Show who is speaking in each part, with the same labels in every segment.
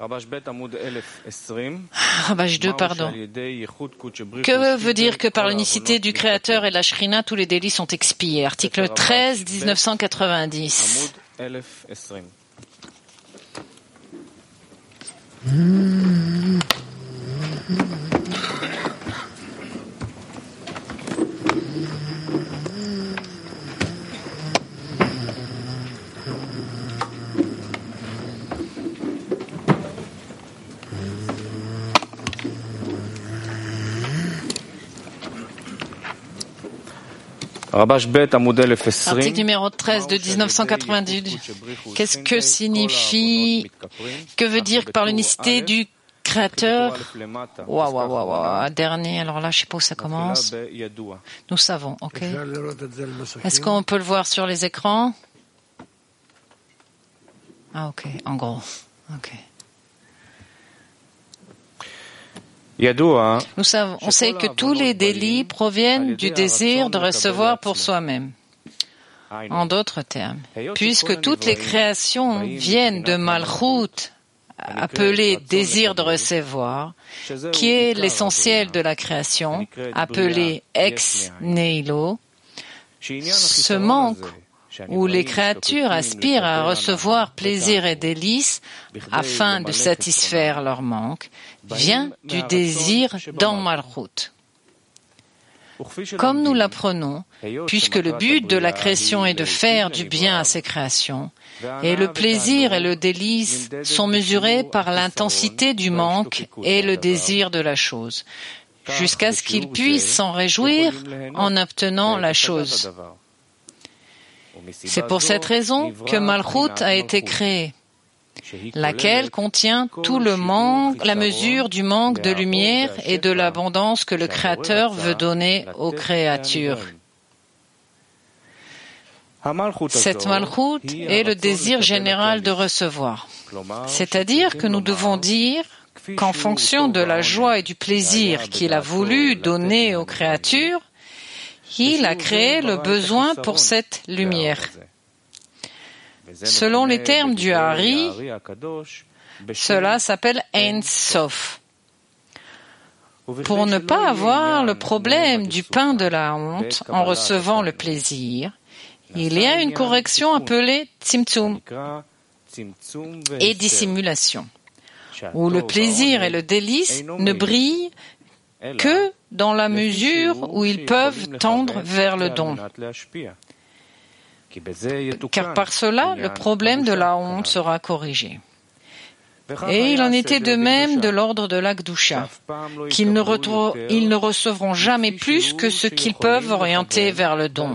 Speaker 1: Page 2, pardon. Que veut dire que par l'unicité du Créateur et de la Shrina, tous les délits sont expiés? Article 13, 1990. Article numéro 13 de 1990. Qu'est-ce que signifie, que veut dire par l'unicité du Créateur? Dernier, alors là, je sais pas où ça commence. Nous savons, ok. Est-ce qu'on peut le voir sur les écrans? Ah, ok, en gros, ok. Nous savons, on sait que tous les délits proviennent du désir de recevoir pour soi-même. En d'autres termes, puisque toutes les créations viennent de Malchut, appelé désir de recevoir, qui est l'essentiel de la création, appelé ex nihilo, ce manque où les créatures aspirent à recevoir plaisir et délices afin de satisfaire leur manque, vient du désir dans Malchut. Comme nous l'apprenons, puisque le but de la création est de faire du bien à ces créations, et le plaisir et le délice sont mesurés par l'intensité du manque et le désir de la chose, jusqu'à ce qu'ils puissent s'en réjouir en obtenant la chose. C'est pour cette raison que Malchut a été créée, laquelle contient tout le manque, la mesure du manque de lumière et de l'abondance que le Créateur veut donner aux créatures. Cette Malchut est le désir général de recevoir. C'est-à-dire que nous devons dire qu'en fonction de la joie et du plaisir qu'il a voulu donner aux créatures, il a créé le besoin pour cette lumière. Selon les termes du Hari, cela s'appelle Ein Sof. Pour ne pas avoir le problème du pain de la honte en recevant le plaisir, il y a une correction appelée Tzimtzum et dissimulation, où le plaisir et le délice ne brillent que dans la mesure où ils peuvent tendre vers le don. Car par cela, le problème de la honte sera corrigé. Et il en était de même de l'ordre de la Kedusha, qu'ils ne recevront jamais plus que ce qu'ils peuvent orienter vers le don.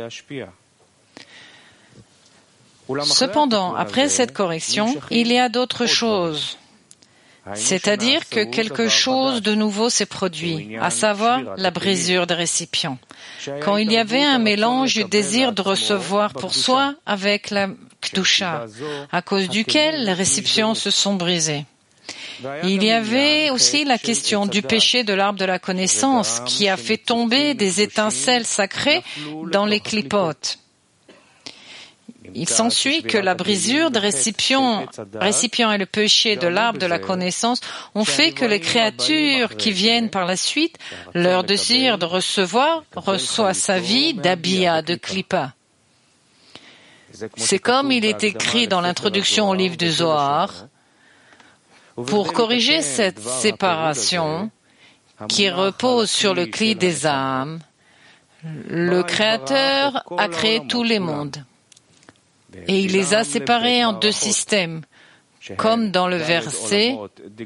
Speaker 1: Cependant, après cette correction, il y a d'autres choses. C'est-à-dire que quelque chose de nouveau s'est produit, à savoir la brisure des récipients. Quand il y avait un mélange du désir de recevoir pour soi avec la Kedusha, à cause duquel les récipients se sont brisés. Il y avait aussi la question du péché de l'arbre de la connaissance qui a fait tomber des étincelles sacrées dans les clipotes. Il s'ensuit que la brisure des récipients et le péché de l'arbre de la connaissance ont fait que les créatures qui viennent par la suite, leur désir de recevoir reçoit sa vie d'abia, de klipa. C'est comme il est écrit dans l'introduction au livre du Zohar. Pour corriger cette séparation qui repose sur le cli des âmes, le Créateur a créé tous les mondes. Et il les a séparés en deux systèmes, comme dans le verset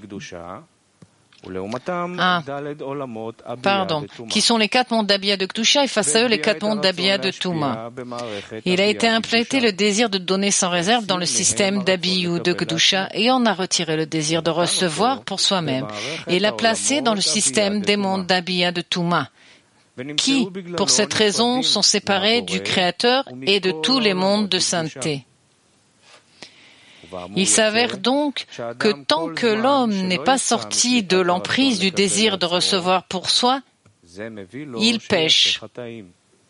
Speaker 1: qui sont les 4 mondes d'Abia de Kedusha et face à eux les 4 mondes d'Abia de Touma. Il a été implanté le désir de donner sans réserve dans le système d'Abiyu de Kedusha et on a retiré le désir de recevoir pour soi-même et l'a placé dans le système des mondes d'Abia de Touma, qui, pour cette raison, sont séparés du Créateur et de tous les mondes de sainteté. Il s'avère donc que tant que l'homme n'est pas sorti de l'emprise du désir de recevoir pour soi, il pêche,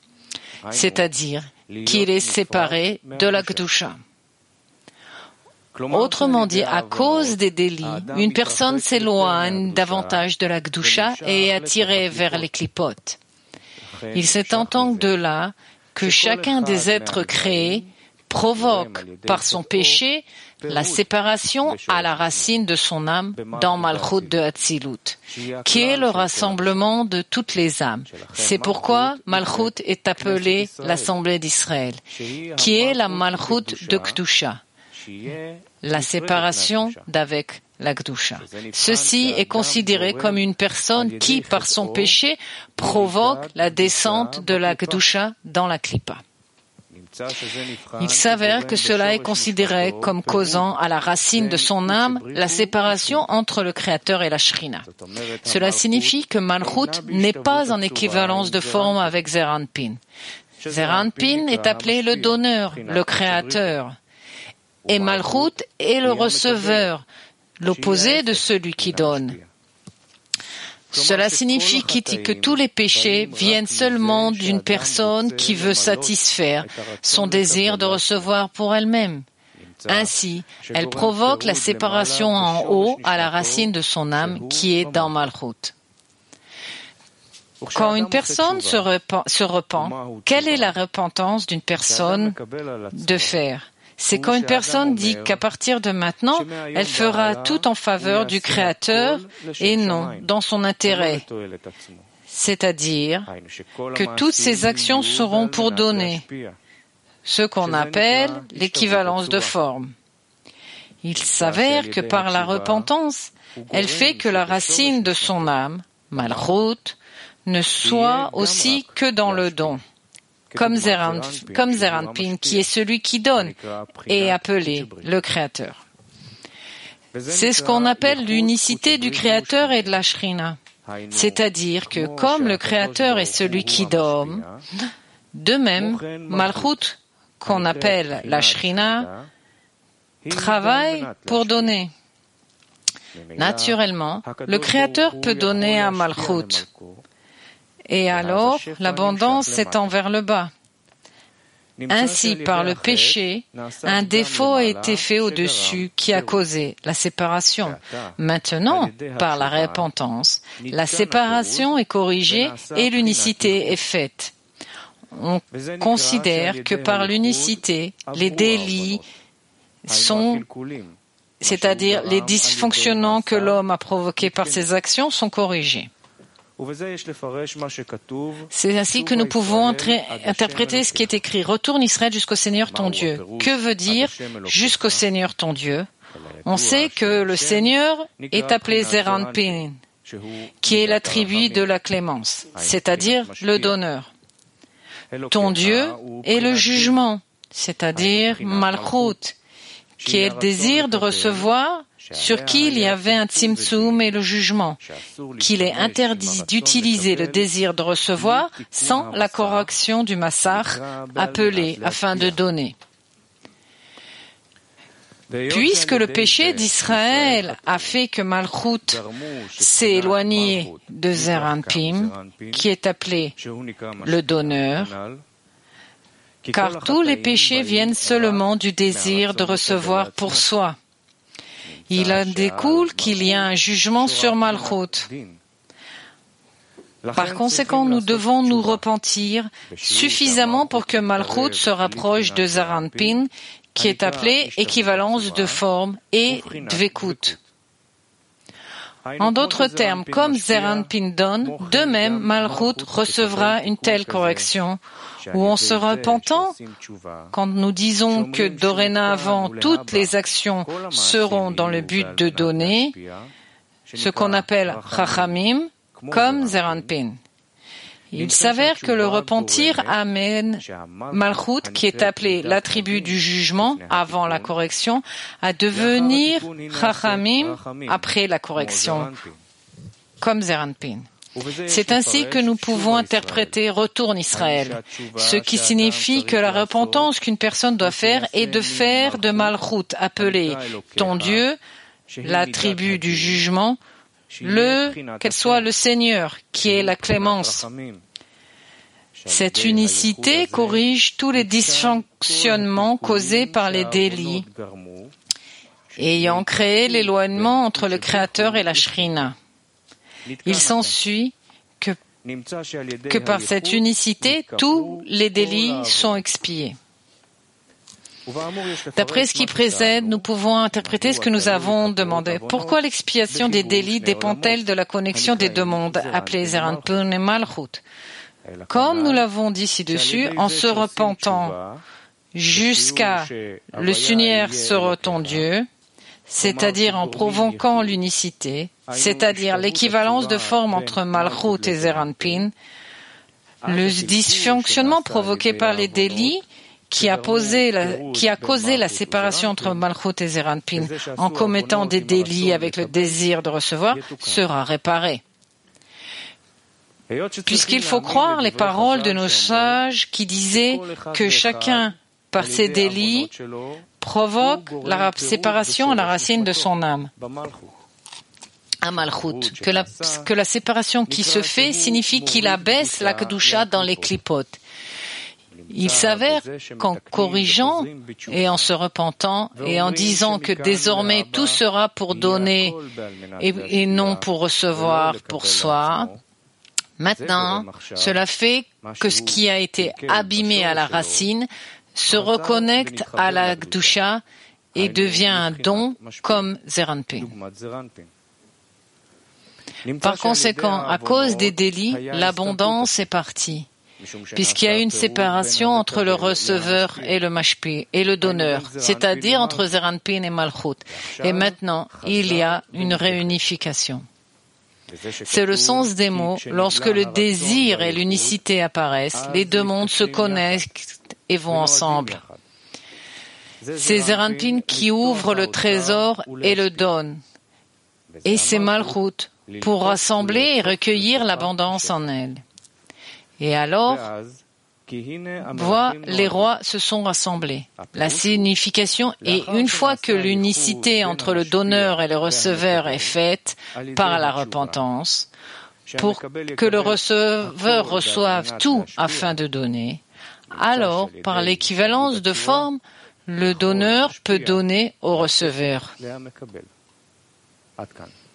Speaker 1: c'est-à-dire qu'il est séparé de la Kedusha. Autrement dit, à cause des délits, une personne s'éloigne davantage de la Gdusha et est attirée vers les clipotes. Il s'entend de là que chacun des êtres créés provoque par son péché la séparation à la racine de son âme dans Malchut de Hatzilut, qui est le rassemblement de toutes les âmes. C'est pourquoi Malchut est appelée l'Assemblée d'Israël, qui est la Malchut de Kedusha, la séparation d'avec la Kedusha. Ceci est considéré comme une personne qui, par son péché, provoque la descente de la Kedusha dans la Klippa. Il s'avère que cela est considéré comme causant à la racine de son âme la séparation entre le Créateur et la Shrina. Cela signifie que Malchut n'est pas en équivalence de forme avec Zeir Anpin. Zeir Anpin est appelé le donneur, le Créateur, et Malchut est le receveur, l'opposé de celui qui donne. Cela signifie que tous les péchés viennent seulement d'une personne qui veut satisfaire son désir de recevoir pour elle-même. Ainsi, elle provoque la séparation en haut à la racine de son âme qui est dans Malchut. Quand une personne se repent, quelle est la repentance d'une personne de faire? C'est quand une personne dit qu'à partir de maintenant, elle fera tout en faveur du Créateur et non dans son intérêt. C'est-à-dire que toutes ses actions seront pour donner, ce qu'on appelle l'équivalence de forme. Il s'avère que par la repentance, elle fait que la racine de son âme, Malchut, ne soit aussi que dans le don. Comme Zeir Anpin, qui est celui qui donne, est appelé le Créateur. C'est ce qu'on appelle l'unicité du Créateur et de la Shrina. C'est-à-dire que comme le Créateur est celui qui donne, de même, Malchut, qu'on appelle la Shrina, travaille pour donner. Naturellement, le Créateur peut donner à Malchut. Et alors, l'abondance s'étend vers le bas. Ainsi, par le péché, un défaut a été fait au-dessus qui a causé la séparation. Maintenant, par la repentance, la séparation est corrigée et l'unicité est faite. On considère que par l'unicité, les délits c'est-à-dire les dysfonctionnements que l'homme a provoqués par ses actions, sont corrigés. C'est ainsi que nous pouvons interpréter ce qui est écrit. Retourne Israël jusqu'au Seigneur ton Dieu. Que veut dire jusqu'au Seigneur ton Dieu? On sait que le Seigneur est appelé Zeir Anpin, qui est l'attribut de la clémence, c'est-à-dire le donneur. Ton Dieu est le jugement, c'est-à-dire Malchut, qui est le désir de recevoir, sur qui il y avait un tzimtzum et le jugement, qu'il est interdit d'utiliser le désir de recevoir sans la correction du massach appelé afin de donner. Puisque le péché d'Israël a fait que Malchut s'est éloigné de Zeir Anpin, qui est appelé le donneur, car tous les péchés viennent seulement du désir de recevoir pour soi. Il en découle qu'il y a un jugement sur Malchut. Par conséquent, nous devons nous repentir suffisamment pour que Malchut se rapproche de Zeir Anpin, qui est appelé équivalence de forme et dvekut. En d'autres termes, comme Zeir Anpin donne, de même Malchut recevra une telle correction, où en se repentant, quand nous disons que dorénavant toutes les actions seront dans le but de donner, ce qu'on appelle Chachamim, comme Zeir Anpin. Il s'avère que le repentir amène Malchut, qui est appelé l'attribut du jugement avant la correction, à devenir Chachamim après la correction, comme Zeir Anpin. C'est ainsi que nous pouvons interpréter Retourne Israël, ce qui signifie que la repentance qu'une personne doit faire est de faire de Malchut, appelé ton Dieu, l'attribut du jugement, qu'elle soit le Seigneur, qui est la clémence. Cette unicité corrige tous les dysfonctionnements causés par les délits ayant créé l'éloignement entre le Créateur et la Shrina. Il s'ensuit que par cette unicité, tous les délits sont expiés. D'après ce qui précède, nous pouvons interpréter ce que nous avons demandé. Pourquoi l'expiation des délits dépend-elle de la connexion des deux mondes, appelés Zeir Anpin et Malchut? Comme nous l'avons dit ci-dessus, en se repentant jusqu'à le s'unir sur ton Dieu, c'est-à-dire en provoquant l'unicité, c'est-à-dire l'équivalence de forme entre Malchut et Zeir Anpin, le dysfonctionnement provoqué par les délits qui a causé la séparation entre Malchut et Zeir Anpin en commettant des délits avec le désir de recevoir sera réparé. Puisqu'il faut croire les paroles de nos sages qui disaient que chacun, par ses délits, provoque la séparation à la racine de son âme, à Malchut, que la séparation qui se fait signifie qu'il abaisse la Kedusha dans les clipotes. Il s'avère qu'en corrigeant et en se repentant et en disant que désormais tout sera pour donner et non pour recevoir pour soi, maintenant, cela fait que ce qui a été abîmé à la racine se reconnecte à la Kedusha et devient un don comme Zeir Anpin. Par conséquent, à cause des délits, l'abondance est partie, puisqu'il y a une séparation entre le receveur et le mashpi et le donneur, c'est-à-dire entre Zeir Anpin et Malchut. Et maintenant, il y a une réunification. C'est le sens des mots. Lorsque le désir et l'unicité apparaissent, les deux mondes se connectent et vont ensemble. C'est Zeir Anpin qui ouvre le trésor et le donne. Et c'est Malchut pour rassembler et recueillir l'abondance en elle. Et alors, vois, les rois se sont rassemblés. La signification est une fois que l'unicité entre le donneur et le receveur est faite par la repentance, pour que le receveur reçoive tout afin de donner, alors, par l'équivalence de forme, le donneur peut donner au receveur.